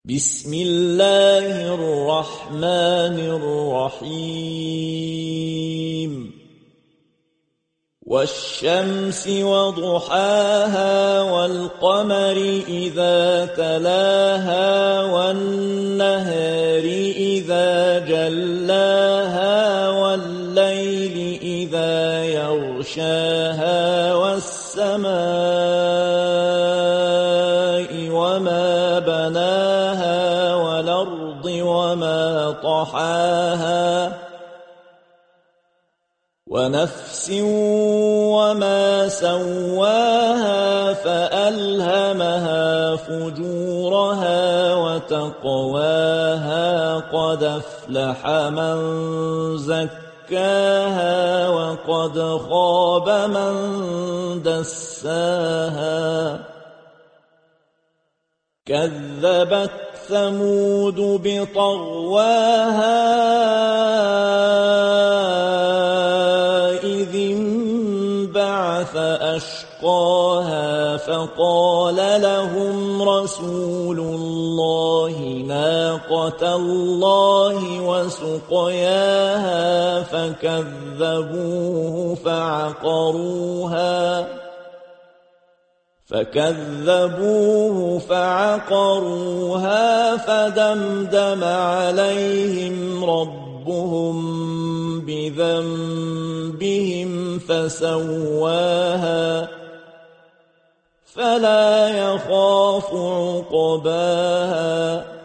بسم الله الرحمن الرحيم والشمس وضحاها والقمر إذا تلاها والنهار إذا جلاها والليل إذا يغشاها والسماء وما بناها والأرض وما طحاها ونفس وما سواها فألهمها فجورها وتقواها قد أفلح من زكاها وقد خاب من دساها كذبت ثمود بطغواها إذ انبعث أشقاها فقال لهم رسول الله ناقة الله وسقياها فكذبوه فعقروها فدمدم عليهم ربهم بذنبهم فسواها فلا يخاف عقباها